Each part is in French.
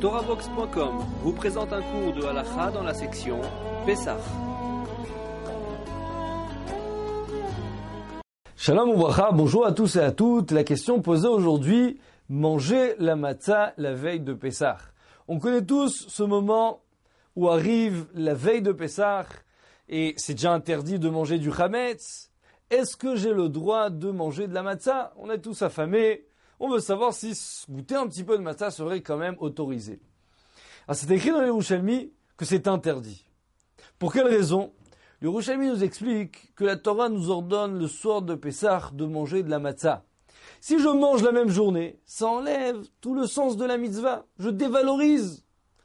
TorahBox.com vous présente un cours de Halakha dans la section Pessah. Shalom Ubracha, bonjour à tous et à toutes. La question posée aujourd'hui, manger la matzah la veille de Pessah. On connaît tous ce moment où arrive la veille de Pessah et c'est déjà interdit de manger du chametz. Est-ce que j'ai le droit de manger de la matzah? On est tous affamés. On veut savoir si goûter un petit peu de matzah serait quand même autorisé. Alors c'est écrit dans les Yerushalmi que c'est interdit. Pour quelle raison? Le Yerushalmi nous explique que la Torah nous ordonne le soir de Pessah de manger de la matzah. Si je mange la même journée, ça enlève tout le sens de la mitzvah. Je dévalorise,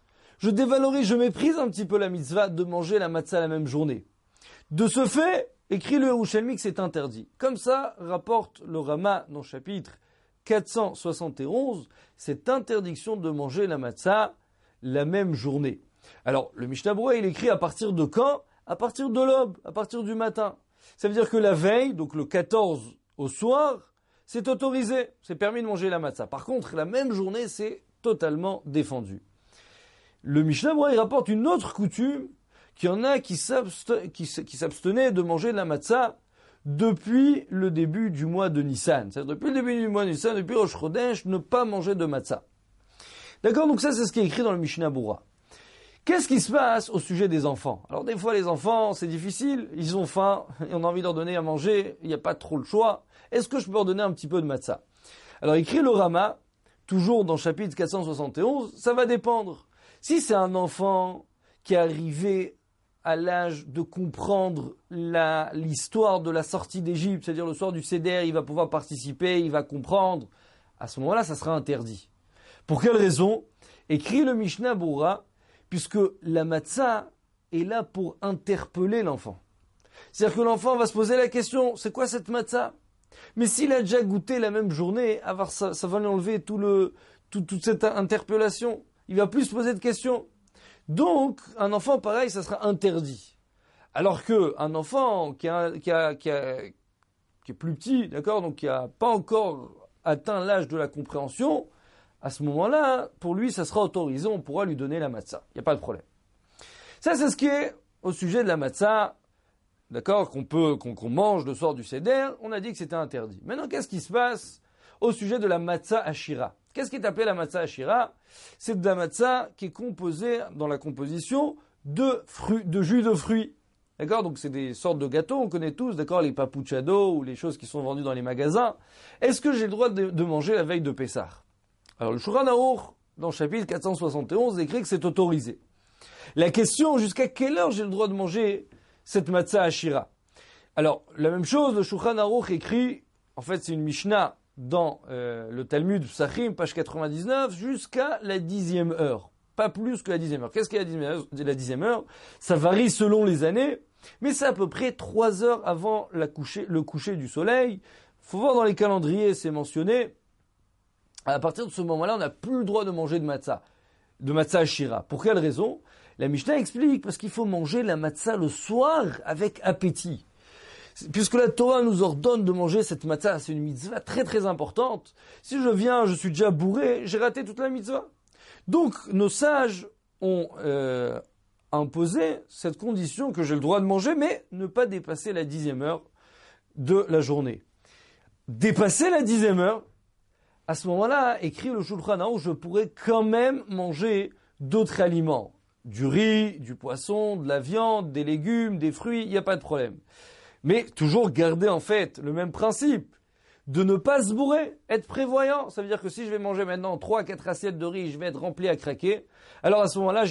je méprise un petit peu la mitzvah de manger la matzah la même journée. De ce fait, écrit le Yerushalmi que c'est interdit. Comme ça, rapporte le Rama dans le chapitre 471, cette interdiction de manger la matzah la même journée. Alors, le Mishnah Berurah, il écrit à partir de quand? À partir de l'aube, à partir du matin. Ça veut dire que la veille, donc le 14 au soir, c'est autorisé, c'est permis de manger la matzah. Par contre, la même journée, c'est totalement défendu. Le Mishnah Berurah, il rapporte une autre coutume, qu'il y en a qui s'abstenaient de manger de la matzah depuis le début du mois de Nissan. C'est-à-dire depuis le début du mois de Nissan, depuis Rosh Chodesh, ne pas manger de matzah. D'accord? Donc ça, c'est ce qui est écrit dans le Mishnah Berurah. Qu'est-ce qui se passe au sujet des enfants? Alors des fois, les enfants, c'est difficile, ils ont faim, et on a envie de leur donner à manger, il n'y a pas trop le choix. Est-ce que je peux leur donner un petit peu de matzah? Alors écrit le Rama, toujours dans le chapitre 471, ça va dépendre. Si c'est un enfant qui est arrivé à l'âge de comprendre l'histoire de la sortie d'Égypte, c'est-à-dire le soir du Seder, il va pouvoir participer, il va comprendre. À ce moment-là, ça sera interdit. Pour quelle raison? Écrit le Mishnah Berurah, puisque la matzah est là pour interpeller l'enfant. C'est-à-dire que l'enfant va se poser la question, c'est quoi cette matzah? Mais s'il a déjà goûté la même journée, ça va lui enlever toute cette interpellation. Il va plus se poser de questions. Donc, un enfant pareil, ça sera interdit. Alors que un enfant qui est plus petit, d'accord, donc qui a pas encore atteint l'âge de la compréhension, à ce moment-là, pour lui, ça sera autorisé, on pourra lui donner la matzah. Il n'y a pas de problème. Ça, c'est ce qui est au sujet de la matzah, d'accord, qu'on mange le soir du Seder. On a dit que c'était interdit. Maintenant, qu'est-ce qui se passe au sujet de la matzah ashira? Qu'est-ce qui est appelé la matzah ashira? C'est de la matzah qui est composée, dans la composition, de jus de fruits. D'accord? Donc c'est des sortes de gâteaux, on connaît tous, d'accord, les papuchado ou les choses qui sont vendues dans les magasins. Est-ce que j'ai le droit de manger la veille de Pessah? Alors le Shulchan Aruch, dans le chapitre 471, écrit que c'est autorisé. La question, jusqu'à quelle heure j'ai le droit de manger cette matzah ashira? Alors, la même chose, le Shulchan Aruch écrit, en fait c'est une Mishnah, dans le Talmud Psachim, page 99, jusqu'à la 10e heure. Pas plus que la 10e heure. Qu'est-ce qu'est la 10e heure? Ça varie selon les années, mais c'est à peu près 3 heures avant le coucher du soleil. Faut voir dans les calendriers, c'est mentionné. À partir de ce moment-là, on n'a plus le droit de manger de matzah ashira. Pour quelle raison? La Mishnah explique, parce qu'il faut manger la matzah le soir avec appétit. Puisque la Torah nous ordonne de manger cette matzah, c'est une mitzvah très très importante. Si je suis déjà bourré, j'ai raté toute la mitzvah. Donc nos sages ont imposé cette condition que j'ai le droit de manger, mais ne pas dépasser la 10e heure de la journée. Dépasser la 10e heure, à ce moment-là, écrit le Shulchan Aruch, je pourrais quand même manger d'autres aliments. Du riz, du poisson, de la viande, des légumes, des fruits, il n'y a pas de problème. Mais toujours garder en fait le même principe de ne pas se bourrer, être prévoyant. Ça veut dire que si je vais manger maintenant 3 à 4 assiettes de riz, je vais être rempli à craquer. Alors à ce moment-là,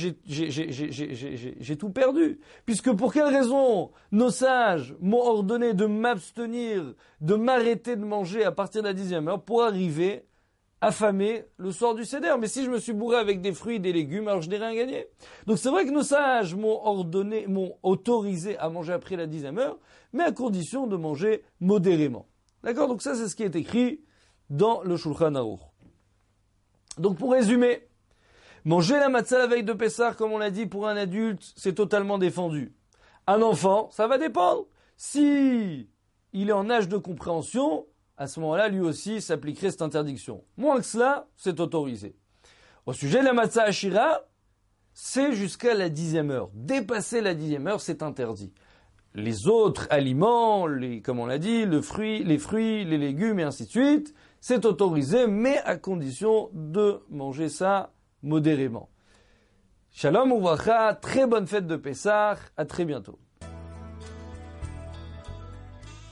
j'ai tout perdu. Puisque pour quelle raison nos sages m'ont ordonné de m'abstenir, de m'arrêter de manger à partir de la 10e heure pour arriver affamé le soir du Seder. Mais si je me suis bourré avec des fruits et des légumes, alors je n'ai rien gagné. Donc c'est vrai que nos sages m'ont autorisé à manger après la 10e heure, mais à condition de manger modérément. D'accord? Donc ça, c'est ce qui est écrit dans le Shulchan Aruch. Donc pour résumer, manger la matzah la veille de Pessah, comme on l'a dit, pour un adulte, c'est totalement défendu. Un enfant, ça va dépendre. Si il est en âge de compréhension, à ce moment-là, lui aussi, s'appliquerait cette interdiction. Moins que cela, c'est autorisé. Au sujet de la matzah ashira, c'est jusqu'à la 10e heure. Dépasser la 10e heure, c'est interdit. Les autres aliments, comme on l'a dit, les fruits, les légumes et ainsi de suite, c'est autorisé, mais à condition de manger ça modérément. Shalom uvracha, très bonne fête de Pessah, à très bientôt.